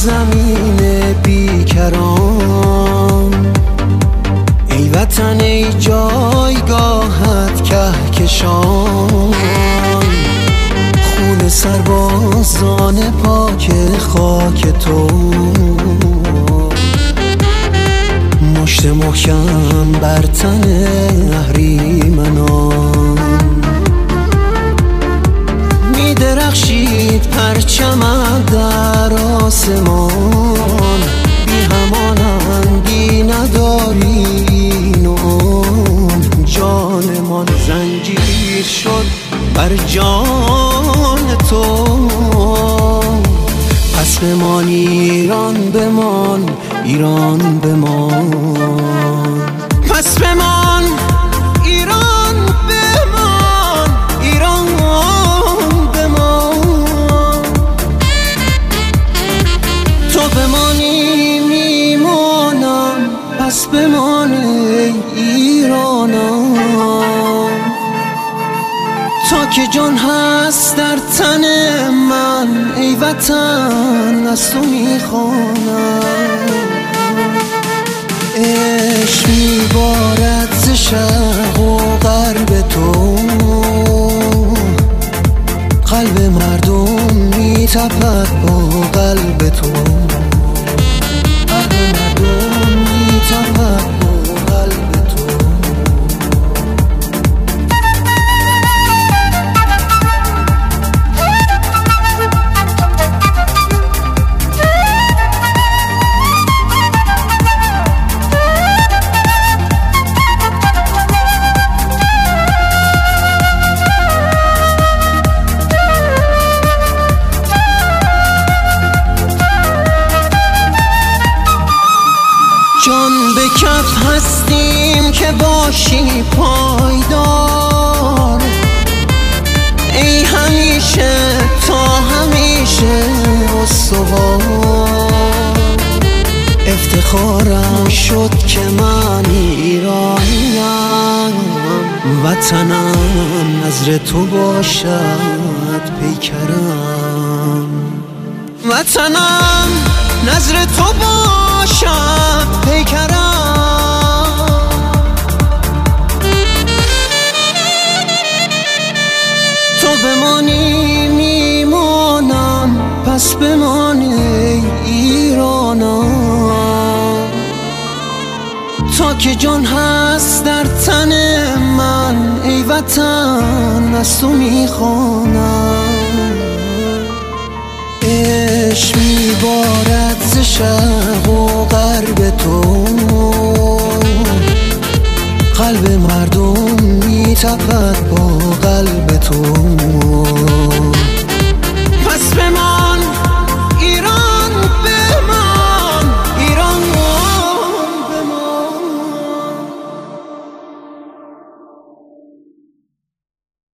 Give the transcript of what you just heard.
زمین بیکران، ای وطن ای جایگاهت کهکشان. خون سربازان پاک خاک تو، مشت محکم بر تن اهریمنان. می درخشید پرچمت در آسمان، بی همانندی نداری این و آن. جانمان زنجیر شد بر جان تو، پس بمان ایران بمان، ایران بمان. پس بمان ایران بمان، ایران بمان. تو بمانی میمانم، پس بمان ایرانم. تا که جان هست در تن من ای وطن از تو میخوانم. عشق میبارد ز شرق و غرب تو، قلب مردم میتپد با قلب تو. قلب مردم میتپد با قلب تو. جان به کف هستیم که باشی پایدار، ای همیشه تا همیشه استوار. افتخارم شد که من ایرانیم، وطنم نظر تو باشد پیکرم. وطنم نظر تو باشد پیکرم. تو بمانی میمانم، پس بمانی ایرانم. تا که جان هست در تن من ای وطن از تو میخوانم. عشق میبارد ز شرق و غرب تو، قلب مردم میتپد با قلب تو.